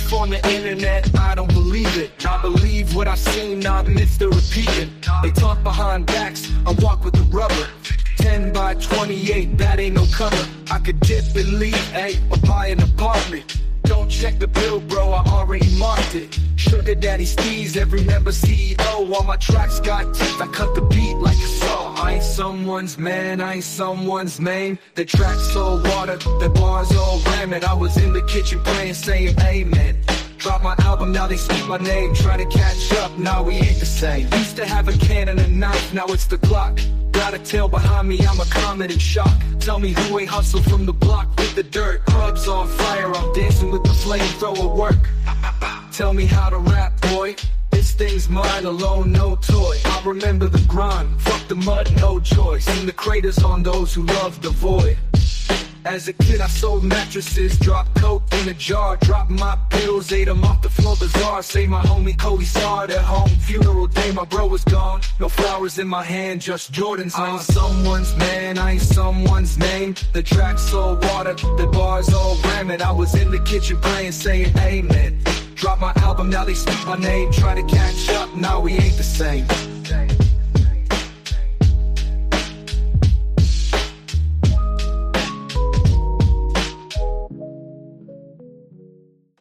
life on the internet, I don't believe it. I believe what I've seen, not myths they're repeating. They talk behind backs, I walk with the rubber. 10 by 28, that ain't no cover. I could dip and leave, ayy, or buy an apartment. Don't check the bill, bro, I already marked it. Sugar Daddy Steez, every member CEO. All my tracks got teeth, I cut the beat like a saw. I ain't someone's man, I ain't someone's main. The track's all water, the bars all ramen. I was in the kitchen praying, saying amen. Drop my album, now they speak my name. Trying to catch up, now we ain't the same. Used to have a can and a knife, now it's the Glock. Got a tail behind me, I'm a comet in shock. Tell me who ain't hustle from the block with the dirt. Clubs on fire, I'm dancing with the flamethrower work. Tell me how to rap, boy. This thing's mine alone, no toy. I remember the grind, fuck the mud, no choice. And the craters on those who love the void. As a kid I sold mattresses, dropped coke in a jar, dropped my pills, ate them off the floor bazaar. Say my homie Cody saw it at home, funeral day my bro was gone. No flowers in my hand, just Jordans on. I ain't someone's man, I ain't someone's name. The track's all water, the bars all ramen. I was in the kitchen praying, saying amen. Drop my album, now they speak my name. Try to catch up, now we ain't the same.